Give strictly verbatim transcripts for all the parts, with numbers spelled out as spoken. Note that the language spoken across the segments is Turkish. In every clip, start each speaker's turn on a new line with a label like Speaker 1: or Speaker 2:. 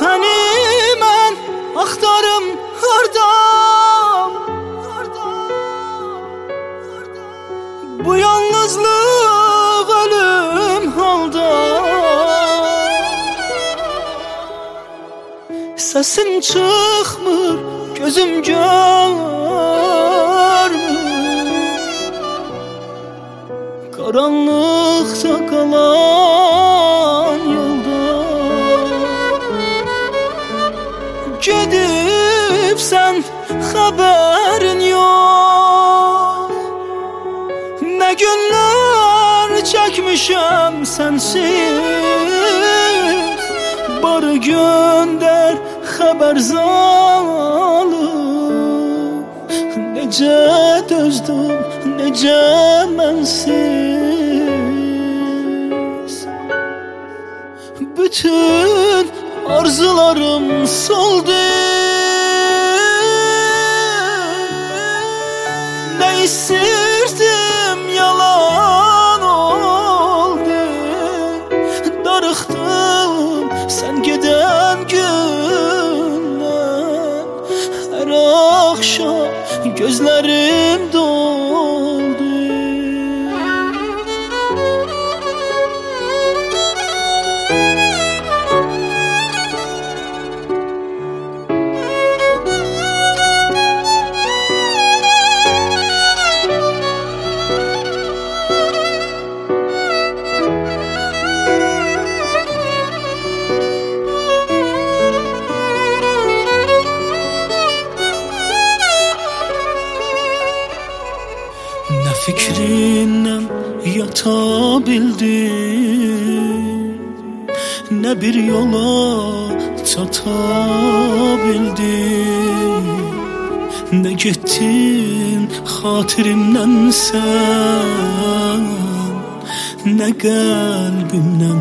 Speaker 1: Seni mən axtarım hardam, bu yalnızlıq ölüm halda. Səsin çıxmır, gözüm görmür, qaranlıqda qalan yolda. Gedibsən, xəbərin yox, nə günlər çəkmişəm sənsiz. Barı göndər xəbər zalım, necə dözdüm, necə mənsiz. Bütün arzularım soldu, ne istirdim yalan oldu. Darıxdım sen giden gündən, her akşam gözlerim doldu. Ne fikrinden yatabildim, ne bir yola çatabildim, ne gittin hatirimden sen, ne kalbimden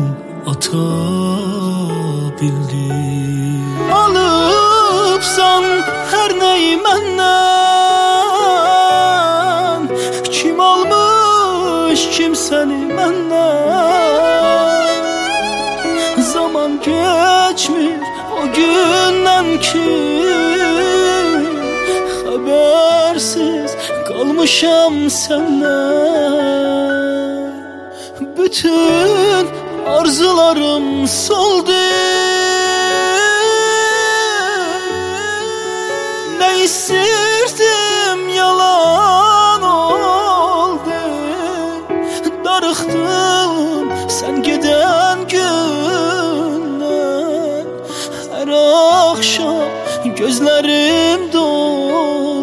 Speaker 1: atabildin. Alıpsan her neyi menden, kim almış kim seni menden. Zaman geçmiş o günden ki, habersiz kalmışam senden. Bütün arzularım soldu, ne istirdim yalan oldu. Darıxdım sen giden gündən, her akşam gözlerim doldu.